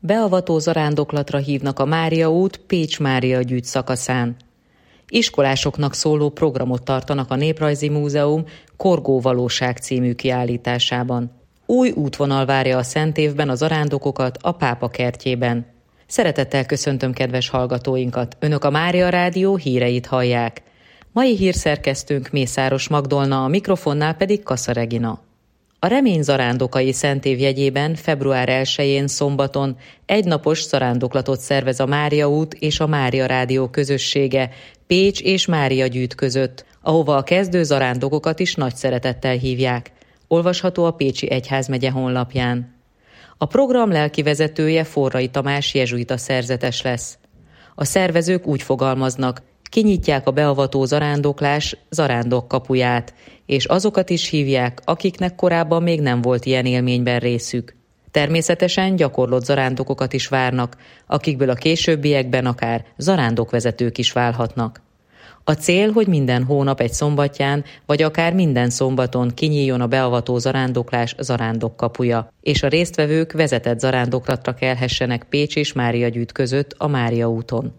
Beavató zarándoklatra hívnak a Mária út Pécs-Mária gyűjt szakaszán. Iskolásoknak szóló programot tartanak a Néprajzi Múzeum Korgó valóság című kiállításában. Új útvonal várja a Szent Évben a zarándokokat a Pápa kertjében. Szeretettel köszöntöm kedves hallgatóinkat, Önök a Mária Rádió híreit hallják. Mai hírszerkesztőnk Mészáros Magdolna, a mikrofonnál pedig Kassa Regina. A Remény zarándokai Szentév jegyében február 1-én szombaton egynapos zarándoklatot szervez a Mária út és a Mária Rádió közössége Pécs és Mária gyűjt között, ahova a kezdő zarándokokat is nagy szeretettel hívják. Olvasható a Pécsi Egyházmegye honlapján. A program lelkivezetője Forrai Tamás jezsuita szerzetes lesz. A szervezők úgy fogalmaznak, kinyitják a beavató zarándoklás zarándok kapuját, és azokat is hívják, akiknek korábban még nem volt ilyen élményben részük. Természetesen gyakorlott zarándokokat is várnak, akikből a későbbiekben akár zarándokvezetők is válhatnak. A cél, hogy minden hónap egy szombatján, vagy akár minden szombaton kinyíljon a beavató zarándoklás zarándok kapuja, és a résztvevők vezetett zarándoklatra kelhessenek Pécs és Mária gyűjt között a Mária úton.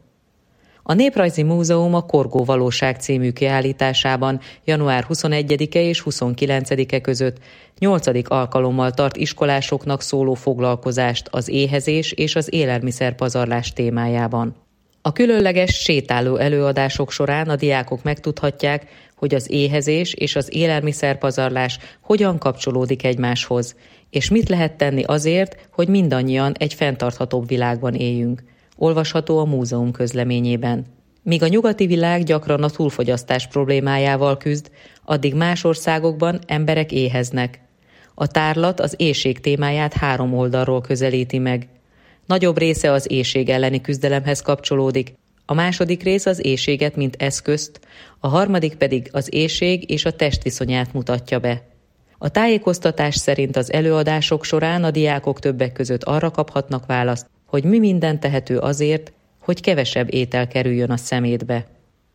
A Néprajzi Múzeum a Korgó valóság című kiállításában január 21-e és 29-e között 8. alkalommal tart iskolásoknak szóló foglalkozást az éhezés és az élelmiszerpazarlás témájában. A különleges sétáló előadások során a diákok megtudhatják, hogy az éhezés és az élelmiszerpazarlás hogyan kapcsolódik egymáshoz, és mit lehet tenni azért, hogy mindannyian egy fenntarthatóbb világban éljünk. Olvasható a múzeum közleményében. Míg a nyugati világ gyakran a túlfogyasztás problémájával küzd, addig más országokban emberek éheznek. A tárlat az éhség témáját 3 oldalról közelíti meg. Nagyobb része az éhség elleni küzdelemhez kapcsolódik, a második rész az éhséget mint eszközt, a harmadik pedig az éhség és a test viszonyát mutatja be. A tájékoztatás szerint az előadások során a diákok többek között arra kaphatnak választ, hogy mi minden tehető azért, hogy kevesebb étel kerüljön a szemétbe.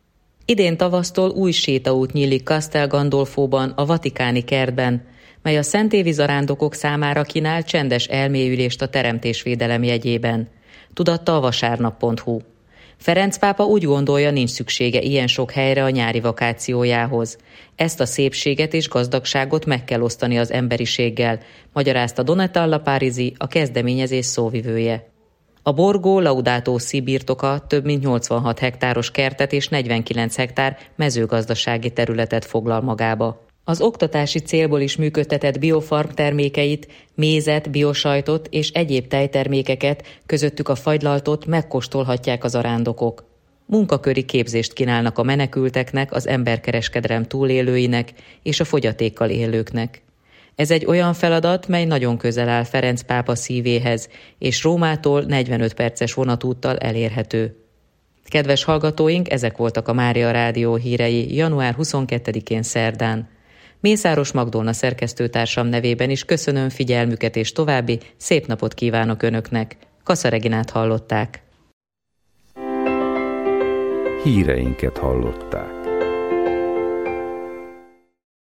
Idén tavasztól új sétaút nyílik Castel Gandolfóban, a Vatikáni kertben, mely a szentévi zarándokok számára kínál csendes elmélyülést a teremtésvédelem jegyében. Tudatta a vasárnap.hu. Ferenc pápa úgy gondolja, nincs szüksége ilyen sok helyre a nyári vakációjához. Ezt a szépséget és gazdagságot meg kell osztani az emberiséggel, magyarázta Donatella Parisi, a kezdeményezés szóvivője. A Borgó Laudato Si birtoka több mint 86 hektáros kertet és 49 hektár mezőgazdasági területet foglal magába. Az oktatási célból is működtetett biofarm termékeit, mézet, biosajtot és egyéb tejtermékeket, közöttük a fagylaltot megkóstolhatják az zarándokok. Munkaköri képzést kínálnak a menekülteknek, az emberkereskedelem túlélőinek és a fogyatékkal élőknek. Ez egy olyan feladat, mely nagyon közel áll Ferenc pápa szívéhez, és Rómától 45 perces vonatúttal elérhető. Kedves hallgatóink, ezek voltak a Mária Rádió hírei január 22-én szerdán. Mészáros Magdolna szerkesztőtársam nevében is köszönöm figyelmüket, és további szép napot kívánok Önöknek. Kassa Reginát hallották. Híreinket hallották.